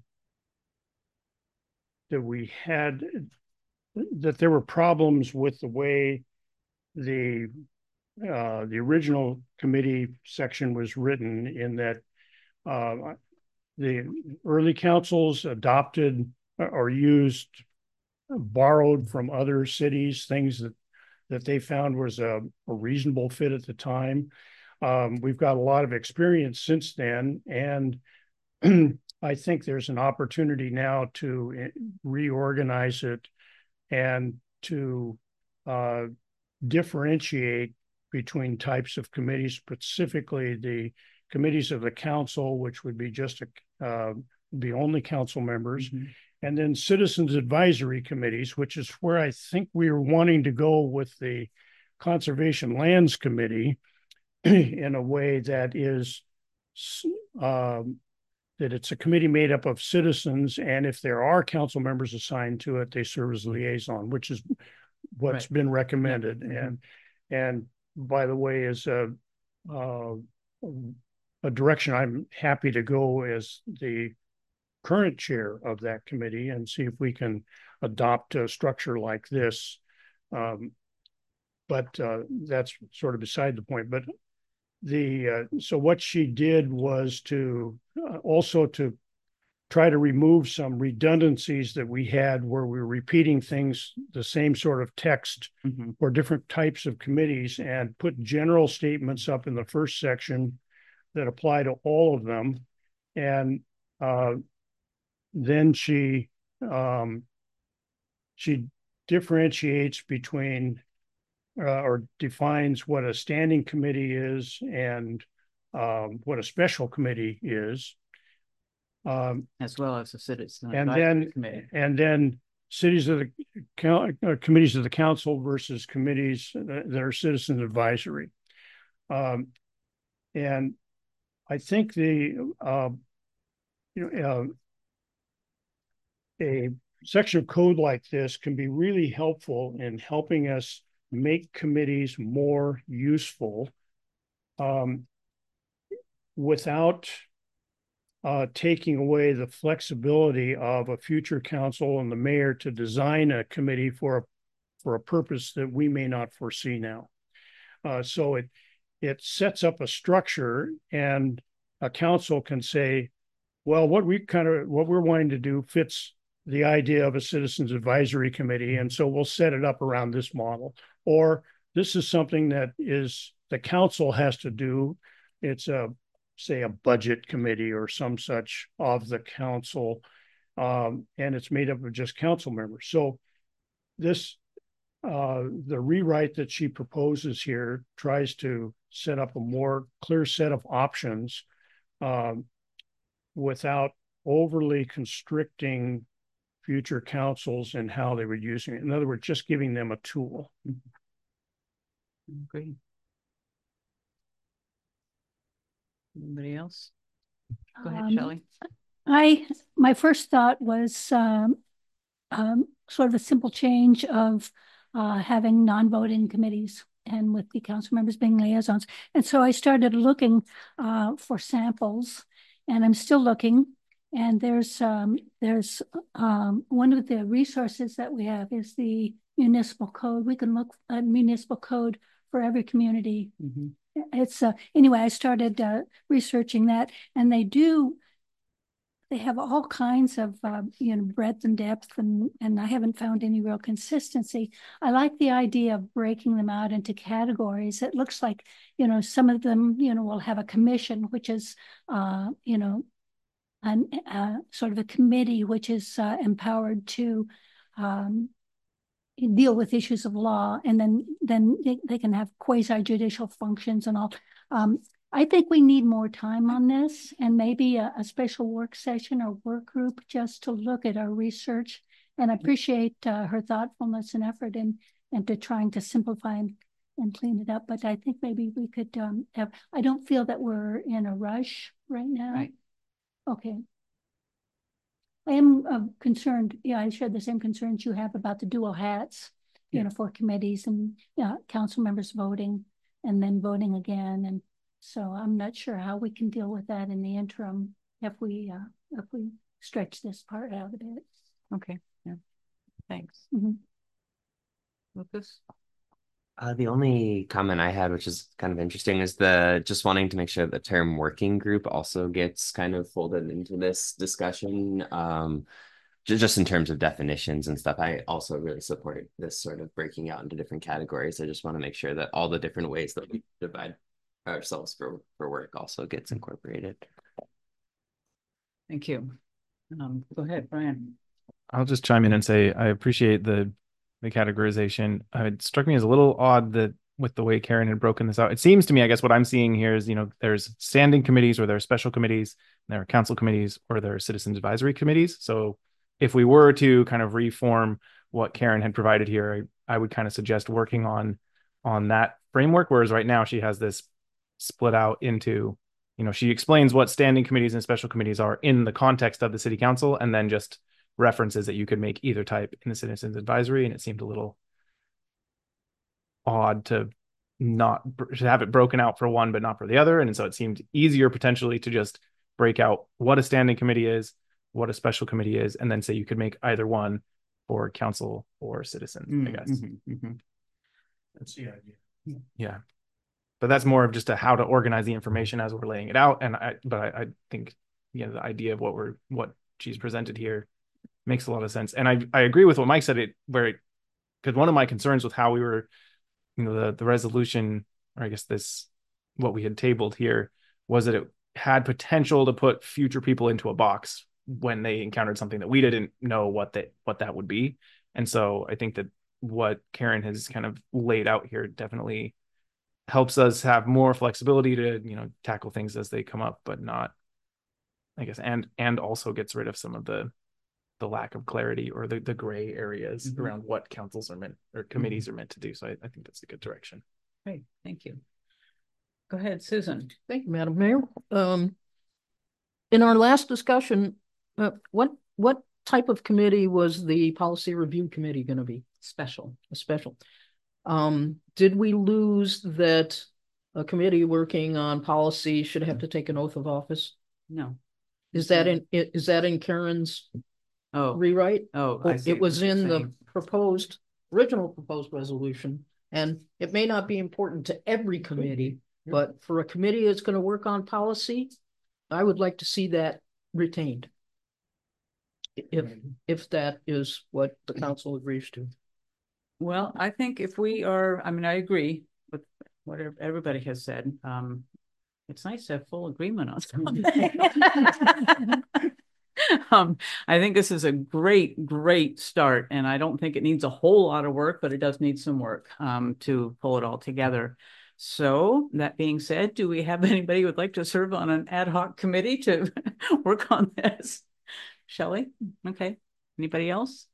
that we had, that there were problems with the way the uh, the original committee section was written, in that uh, the early councils adopted or used, borrowed from other cities, things that that they found was a, a reasonable fit at the time. Um, we've got a lot of experience since then, and I think there's an opportunity now to reorganize it and to uh, differentiate between types of committees, specifically the committees of the council, which would be just a, uh, be only council members, mm-hmm. and then citizens advisory committees, which is where I think we were wanting to go with the Conservation Lands Committee, in a way that is um, that it's a committee made up of citizens, and if there are council members assigned to it, they serve as liaison, which is what's right. been recommended. Yeah. And and by the way, is a uh, a direction I'm happy to go as the current chair of that committee, and see if we can adopt a structure like this. Um, but uh, that's sort of beside the point. But the uh, so what she did was to uh, also to try to remove some redundancies that we had where we were repeating things, the same sort of text Mhm. for different types of committees, and put general statements up in the first section that apply to all of them. And uh, then she um, she differentiates between uh, or defines what a standing committee is and um, what a special committee is. Um, As well as the citizen and advisory then committee. and then cities of the coun- uh, committees of the council versus committees that, that are citizen advisory. Um, and I think the uh, you know uh, a section of code like this can be really helpful in helping us make committees more useful um, without uh, taking away the flexibility of a future council and the mayor to design a committee for a, for a purpose that we may not foresee now. Uh, so it it sets up a structure, and a council can say, well, what we kind of what we're wanting to do fits the idea of a citizens advisory committee, and so we'll set it up around this model. Or this is something that is the council has to do. It's a say a budget committee or some such of the council, um, and it's made up of just council members. So this uh, the rewrite that she proposes here tries to set up a more clear set of options um, without overly constricting future councils and how they were using it. In other words, just giving them a tool. Agree. Anybody else? Go ahead, Um, Shelley. I, my first thought was um, um, sort of a simple change of uh, having non-voting committees and with the council members being liaisons. And so I started looking uh, for samples, and I'm still looking. And there's um, there's um, one of the resources that we have is the municipal code. We can look at municipal code for every community. Mm-hmm. It's uh, anyway, I started uh, researching that, and they do, they have all kinds of, uh, you know, breadth and depth, and, and I haven't found any real consistency. I like the idea of breaking them out into categories. It looks like, you know, some of them, you know, will have a commission, which is, uh, you know, an uh, sort of a committee, which is uh, empowered to um, deal with issues of law, and then then they, they can have quasi-judicial functions and all. Um, I think we need more time on this, and maybe a, a special work session or work group just to look at our research. And I appreciate uh, her thoughtfulness and effort in into trying to simplify and, and clean it up. But I think maybe we could um, have, I don't feel that we're in a rush right now. Right. Okay. I am uh, concerned, yeah, I share the same concerns you have about the dual hats, you Yeah. know, for committees and yeah, council members voting and then voting again. And so I'm not sure how we can deal with that in the interim if we uh, if we stretch this part out a bit. Okay, yeah, thanks. Mm-hmm. Lucas? Uh, the only comment I had, which is kind of interesting, is the just wanting to make sure the term working group also gets kind of folded into this discussion. Um, ju- just in terms of definitions and stuff, I also really support this sort of breaking out into different categories. I just want to make sure that all the different ways that we divide ourselves for, for work also gets incorporated. Thank you. Um, go ahead, Brian. I'll just chime in and say I appreciate the the categorization. Uh, it struck me as a little odd that with the way Karen had broken this out, it seems to me, I guess what I'm seeing here is, you know, there's standing committees or there are special committees, there are council committees, or there are citizens advisory committees. So if we were to kind of reform what Karen had provided here, I, I would kind of suggest working on on that framework. Whereas right now she has this split out into, you know, she explains what standing committees and special committees are in the context of the city council, and then just references that you could make either type in the citizens advisory. And it seemed a little odd to not to have it broken out for one but not for the other. And so it seemed easier potentially to just break out what a standing committee is, what a special committee is, and then say you could make either one for council or citizen. mm, I guess Mm-hmm, mm-hmm. That's the idea. Yeah, but that's more of just a how to organize the information as we're laying it out. And I but I, I think, you know, the idea of what we're what she's presented here makes a lot of sense. And I, I agree with what Mike said, it where it, because one of my concerns with how we were, you know, the, the resolution, or I guess this, what we had tabled here, was that it had potential to put future people into a box when they encountered something that we didn't know what that, what that would be. And so I think that what Karen has kind of laid out here definitely helps us have more flexibility to, you know, tackle things as they come up, but not, I guess, and, and also gets rid of some of the, the lack of clarity or the, the gray areas mm-hmm. around what councils are meant or committees mm-hmm. are meant to do. So I, I think that's a good direction. Great. Thank you. Go ahead, Susan. Thank you, Madam Mayor. Um, in our last discussion, uh, what, what type of committee was the policy review committee going to be? Special. A special. Um, did we lose that a committee working on policy should have to take an oath of office? No. Is that in, is that in Karen's oh. rewrite? Oh, I see it was in saying. the proposed, original proposed resolution, and it may not be important to every committee, but for a committee that's going to work on policy, I would like to see that retained. If, if that is what the council agrees to. Well, I think if we are, I mean, I agree with what everybody has said. Um, it's nice to have full agreement on something. um, I think this is a great, great start, and I don't think it needs a whole lot of work, but it does need some work um, to pull it all together. So that being said, do we have anybody who would like to serve on an ad hoc committee to work on this? Shelley? Okay. Anybody else?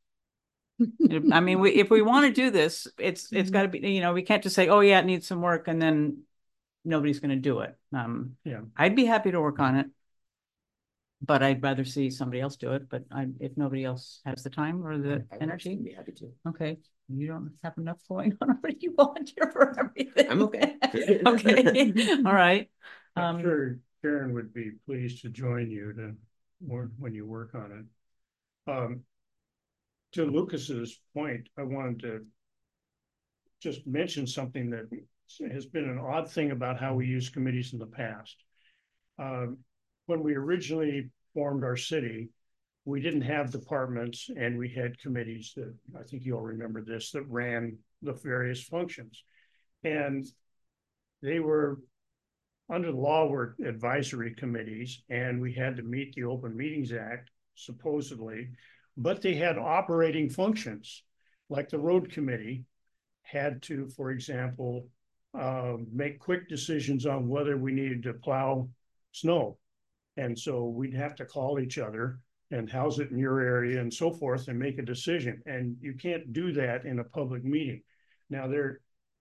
I mean, we, if we want to do this, it's it's got to be, you know, we can't just say, oh yeah, it needs some work, and then nobody's going to do it. Um, yeah, I'd be happy to work on it, but I'd rather see somebody else do it. But I, if nobody else has the time or the I energy, be happy to. Okay, you don't have enough going on already. You volunteer for everything. I'm okay. Okay, all right. I'm um, sure Karen would be pleased to join you to work when you work on it. Um, to Lucas's point, I wanted to just mention something that has been an odd thing about how we use committees in the past. Um, when we originally formed our city, we didn't have departments, and we had committees that, I think you all remember this, that ran the various functions. And they were, under the law, were advisory committees, and we had to meet the Open Meetings Act, supposedly, but they had operating functions, like the road committee had to, for example, uh, make quick decisions on whether we needed to plow snow. And so we'd have to call each other and how's it in your area and so forth and make a decision. And you can't do that in a public meeting. Now there,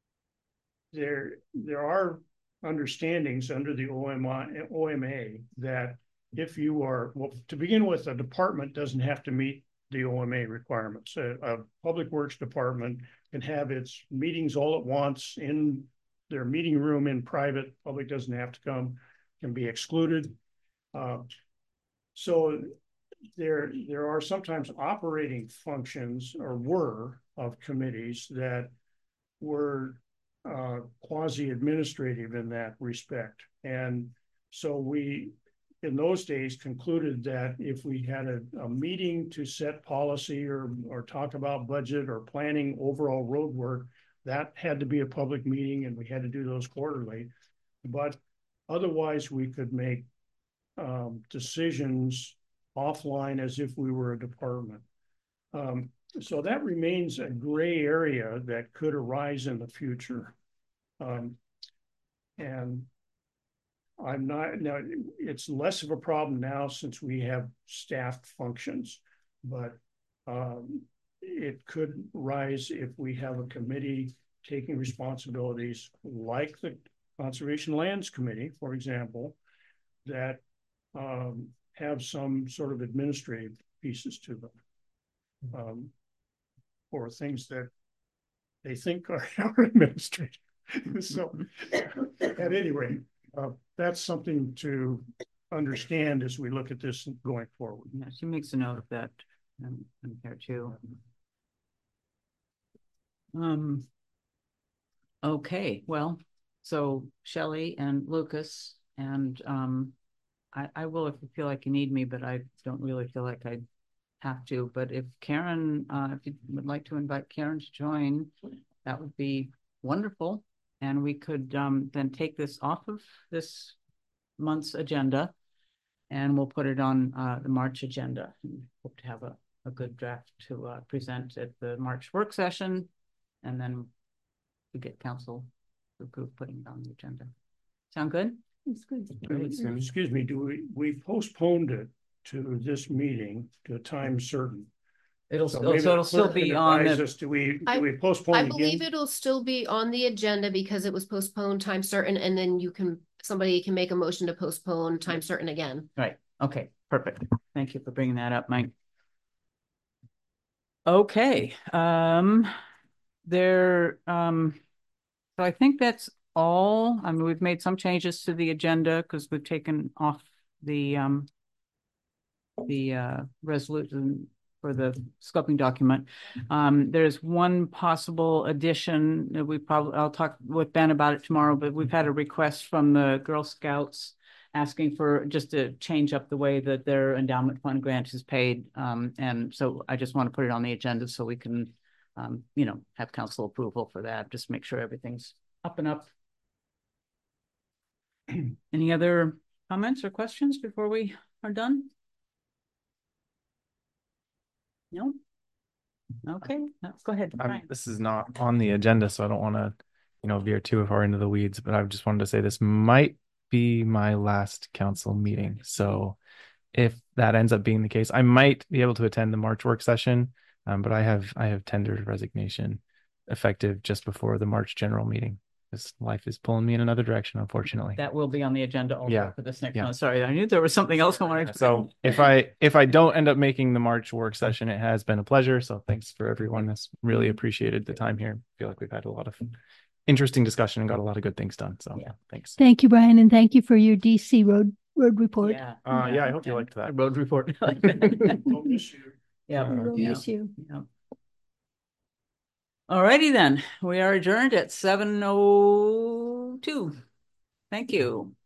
there, there are understandings under the O M I, O M A that if you are, well, to begin with, a department doesn't have to meet the O M A requirements. A, a public works department can have its meetings all at once in their meeting room in private. Public doesn't have to come, can be excluded. Uh, so there, there are sometimes operating functions, or were, of committees that were uh, quasi-administrative in that respect. And so we, in those days, concluded that if we had a, a meeting to set policy or, or talk about budget or planning overall road work, that had to be a public meeting, and we had to do those quarterly. But otherwise, we could make um, decisions offline as if we were a department. Um, so that remains a gray area that could arise in the future. Um, and I'm not, now it's less of a problem now since we have staffed functions, but um, it could rise if we have a committee taking responsibilities like the Conservation Lands Committee, for example, that um, have some sort of administrative pieces to them, um, or things that they think are, are administrative. So at any rate, uh, that's something to understand as we look at this going forward. Yeah, she makes a note of that um, there too. Um, okay, well, so Shelley and Lucas and um, I, I will if you feel like you need me, but I don't really feel like I have to. But if Karen, uh, if you would like to invite Karen to join, that would be wonderful. And we could um, then take this off of this month's agenda and we'll put it on uh, the March agenda. And hope to have a, a good draft to uh, present at the March work session. And then we get council to approve putting it on the agenda. Sound good? It's good. Uh, Excuse me, do we, we postponed it to this meeting to a time certain? It'll, So still, maybe so the it'll still clerk can be on advise the, us, Do we, I- do we postpone I again? believe it'll still be on the agenda because it was postponed time certain, and then you can, somebody can make a motion to postpone time certain again. right. Okay, perfect. Thank you for bringing that up, Mike. Okay, um, there, um, so I think that's all. I mean, we've made some changes to the agenda because we've taken off the, um, the, uh, resolution for the scoping document. Um, there's one possible addition that we probably, I'll talk with Ben about it tomorrow, but we've had a request from the Girl Scouts asking for just to change up the way that their endowment fund grant is paid. Um, and so I just want to put it on the agenda so we can, um, you know, have council approval for that. Just make sure everything's up and up. Any other comments or questions before we are done? No? Okay, no, go ahead. Um, Brian. this is not on the agenda, so I don't want to, you know, veer too far into the weeds, but I just wanted to say this might be my last council meeting. So if that ends up being the case, I might be able to attend the March work session. Um, but I have, I have tendered resignation effective just before the March general meeting. This life is pulling me in another direction, unfortunately. That will be on the agenda also Yeah, for this next yeah. one. Sorry, I knew there was something else I wanted to. So if I if I don't end up making the March work session, it has been a pleasure. So thanks for everyone that's really appreciated the time here. I feel like we've had a lot of interesting discussion and got a lot of good things done. So Yeah. thanks. Thank you, Brian, and thank you for your D C road road report. Yeah. Uh, yeah, I hope you liked A that. road report. I like that. We'll miss you. Yeah. We will yeah, miss you. yeah. All righty then. We are adjourned at seven oh two. Thank you.